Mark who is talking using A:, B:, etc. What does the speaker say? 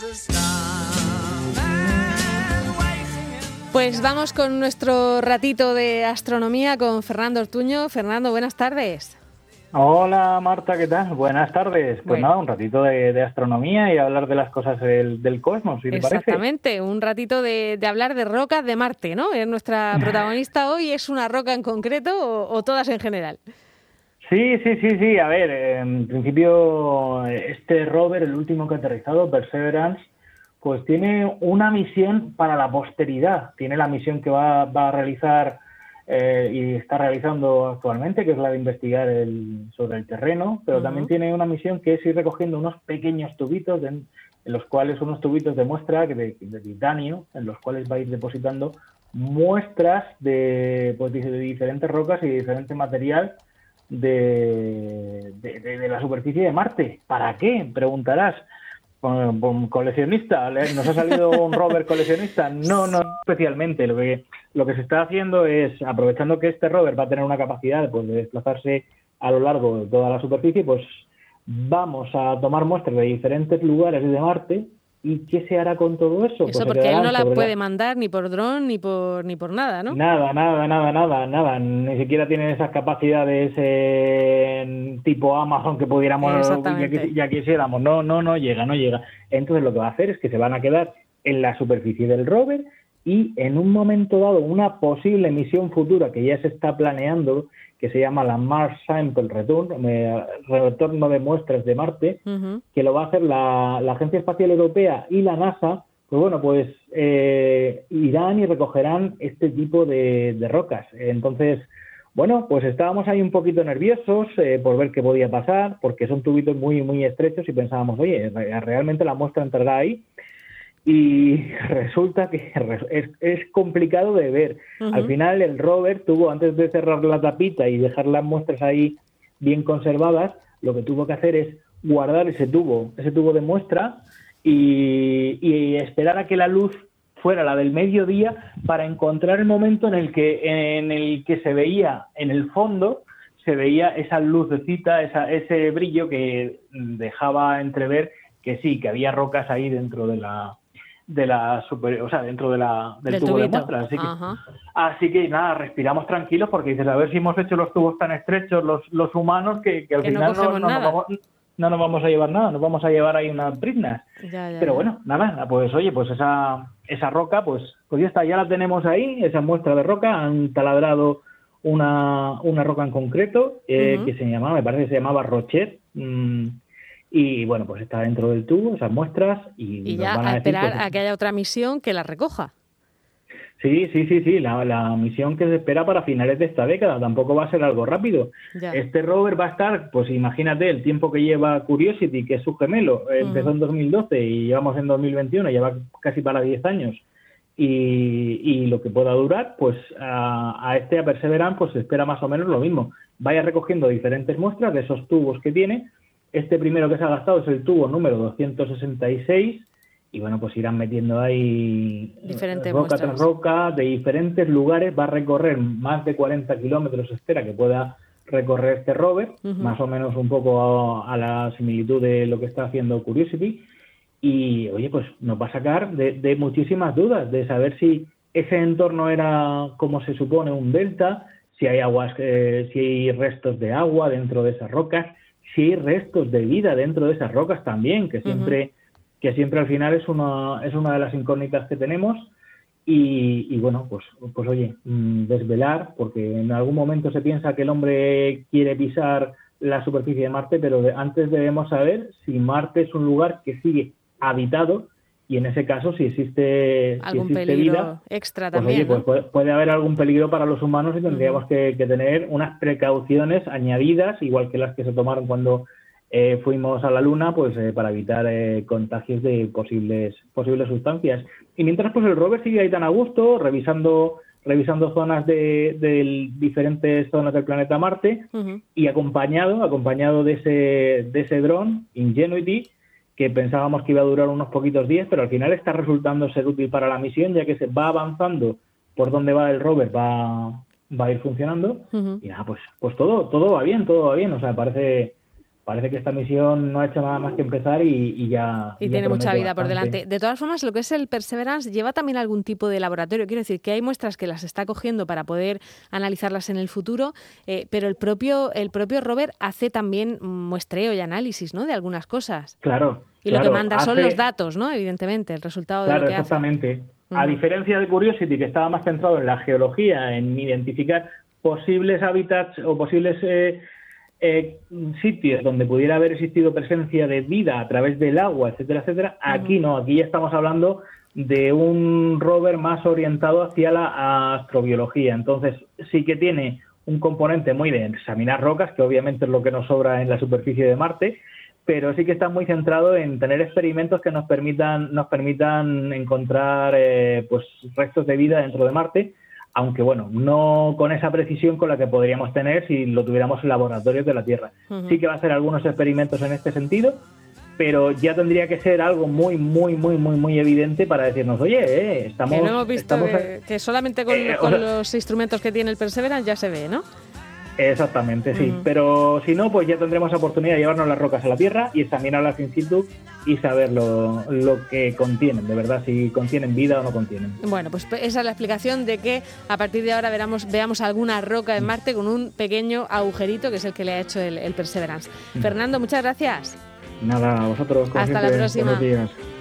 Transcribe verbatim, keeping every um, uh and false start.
A: Pues vamos con nuestro ratito de astronomía con Fernando Ortuño. Fernando, buenas tardes.
B: Hola Marta, ¿qué tal? Buenas tardes. Pues
A: bueno.
B: nada, un ratito de, de astronomía y hablar de las cosas del, del cosmos, si te parece.
A: Exactamente, un ratito de, de hablar de rocas de Marte, ¿no? Es nuestra protagonista hoy, ¿es una roca en concreto o, o todas en general?
B: Sí, sí, sí, sí. A ver, en principio este rover, el último que ha aterrizado, Perseverance, pues tiene una misión para la posteridad. Tiene la misión que va, va a realizar eh, y está realizando actualmente, que es la de investigar el, sobre el terreno, pero uh-huh. también tiene una misión que es ir recogiendo unos pequeños tubitos, de, en los cuales unos tubitos de muestra de, de titanio, en los cuales va a ir depositando muestras de, pues, de diferentes rocas y de diferente material de, de, de, de la superficie de Marte. ¿Para qué? Preguntarás. ¿Coleccionista? ¿Nos ha salido un rover coleccionista? No, no especialmente. Lo que, lo que se está haciendo es, aprovechando que este rover va a tener una capacidad pues, de desplazarse a lo largo de toda la superficie, pues vamos a tomar muestras de diferentes lugares de Marte. ¿Y qué se hará con todo eso?
A: Eso
B: Pues
A: porque él no la puede
B: la...
A: mandar ni por dron ni por ni por nada, ¿no?
B: Nada, nada, nada, nada, nada. Ni siquiera tienen esas capacidades eh, tipo Amazon que pudiéramos, ya, ya quisiéramos. No, no, no llega, no llega. Entonces lo que va a hacer es que se van a quedar en la superficie del rover y en un momento dado una posible misión futura que ya se está planeando, que se llama la Mars Sample Return, eh, retorno de muestras de Marte, uh-huh. que lo va a hacer la, la Agencia Espacial Europea y la NASA. Pues bueno, pues eh, irán y recogerán este tipo de, de rocas. Entonces, bueno, pues estábamos ahí un poquito nerviosos eh, por ver qué podía pasar, porque son tubitos muy, muy estrechos y pensábamos, oye, ¿realmente la muestra entrará ahí? Y resulta que es, es complicado de ver. Uh-huh. Al final el rover tuvo, antes de cerrar la tapita y dejar las muestras ahí bien conservadas, lo que tuvo que hacer es guardar ese tubo, ese tubo de muestra y, y esperar a que la luz fuera la del mediodía para encontrar el momento en el que, en el que se veía en el fondo, se veía esa lucecita, esa, ese brillo que dejaba entrever que sí, que había rocas ahí dentro de la de la super, o sea, dentro de la del, del tubo tubito. De muestra, así que, así que nada, respiramos tranquilos porque dices, a ver si hemos hecho los tubos tan estrechos los, los humanos que, que al
A: que
B: final
A: no,
B: no, no, nos vamos, no nos vamos a llevar nada, nos vamos a llevar ahí unas briznas.
A: Ya, ya,
B: pero
A: ya.
B: bueno, nada, pues oye, pues esa esa roca, pues, pues ya está, ya la tenemos ahí, esa muestra de roca, han taladrado una, una roca en concreto eh, uh-huh. que se llamaba, me parece que se llamaba Rochet, mmm, y bueno, pues está dentro del tubo, esas muestras, y,
A: y
B: nos
A: ya
B: van a,
A: a
B: decir,
A: esperar
B: pues,
A: a que haya otra misión que la recoja.
B: Sí, sí, sí, sí, la, la misión que se espera para finales de esta década, tampoco va a ser algo rápido. Ya. Este rover va a estar, pues imagínate el tiempo que lleva Curiosity, que es su gemelo, uh-huh. empezó en dos mil doce y llevamos en dos mil veintiuno, lleva casi para diez años. Y, y lo que pueda durar, pues a, a este, a Perseverance, pues se espera más o menos lo mismo. Vaya recogiendo diferentes muestras de esos tubos que tiene. Este primero que se ha gastado es el tubo número doscientos sesenta y seis y bueno, pues irán metiendo ahí
A: diferentes
B: roca
A: muestras.
B: tras roca de diferentes lugares. Va a recorrer más de cuarenta kilómetros, espera que pueda recorrer este rover, uh-huh. más o menos un poco a, a la similitud de lo que está haciendo Curiosity. Y oye, pues nos va a sacar de, de muchísimas dudas, de saber si ese entorno era como se supone un delta, si hay aguas, eh, si hay restos de agua dentro de esas rocas, si hay restos de vida dentro de esas rocas también, que siempre, uh-huh. que siempre al final es una, es una de las incógnitas que tenemos. Y, y bueno, pues, pues oye, desvelar, porque en algún momento se piensa que el hombre quiere pisar la superficie de Marte, pero de, antes debemos saber si Marte es un lugar que sigue habitado y en ese caso si existe,
A: algún
B: si existe
A: peligro
B: vida,
A: extra
B: pues,
A: también,
B: oye,
A: ¿no?
B: pues puede, puede haber algún peligro para los humanos y tendríamos uh-huh. que, que tener unas precauciones añadidas, igual que las que se tomaron cuando eh, fuimos a la Luna, pues eh, para evitar eh, contagios de posibles posibles sustancias. Y mientras pues el rover sigue ahí tan a gusto, revisando revisando zonas de, de diferentes zonas del planeta Marte uh-huh. y acompañado acompañado de ese de ese dron Ingenuity, que pensábamos que iba a durar unos poquitos días, pero al final está resultando ser útil para la misión, ya que se va avanzando por donde va el rover, va, va a ir funcionando. Uh-huh. Y nada, pues, pues todo, todo va bien, todo va bien. O sea, parece, parece que esta misión no ha hecho nada más que empezar y, y ya...
A: Y
B: ya
A: tiene mucha vida
B: bastante.
A: por delante. De todas formas, lo que es el Perseverance lleva también algún tipo de laboratorio. Quiero decir que hay muestras que las está cogiendo para poder analizarlas en el futuro, eh, pero el propio, el propio rover hace también muestreo y análisis, ¿no?, de algunas cosas.
B: Claro.
A: Y
B: claro,
A: lo que manda
B: hace...
A: son los datos, ¿no?, evidentemente, el resultado
B: claro,
A: de lo que
B: exactamente.
A: hace.
B: A diferencia de Curiosity, que estaba más centrado en la geología, en identificar posibles hábitats o posibles eh, eh, sitios donde pudiera haber existido presencia de vida a través del agua, etcétera, etcétera, aquí no, aquí ya estamos hablando de un rover más orientado hacia la astrobiología. Entonces, sí que tiene un componente muy de examinar rocas, que obviamente es lo que nos sobra en la superficie de Marte, pero sí que está muy centrado en tener experimentos que nos permitan nos permitan encontrar eh, pues restos de vida dentro de Marte, aunque bueno, no con esa precisión con la que podríamos tener si lo tuviéramos en laboratorios de la Tierra. Uh-huh. Sí que va a hacer algunos experimentos en este sentido, pero ya tendría que ser algo muy, muy, muy, muy, muy evidente para decirnos, oye, eh, estamos...
A: Que no hemos visto
B: estamos,
A: que, que solamente con,
B: eh,
A: con
B: o sea,
A: los instrumentos que tiene el Perseverance ya se ve, ¿no?
B: Exactamente, sí. Uh-huh. Pero si no, pues ya tendremos la oportunidad de llevarnos las rocas a la Tierra y examinarlas in situ y saber lo, lo que contienen, de verdad, si contienen vida o no contienen.
A: Bueno, pues esa es la explicación de que a partir de ahora veramos, veamos alguna roca en Marte con un pequeño agujerito, que es el que le ha hecho el, el Perseverance. Uh-huh. Fernando, muchas gracias.
B: Nada, a vosotros.
A: Hasta
B: siempre,
A: la próxima.
B: buenos días.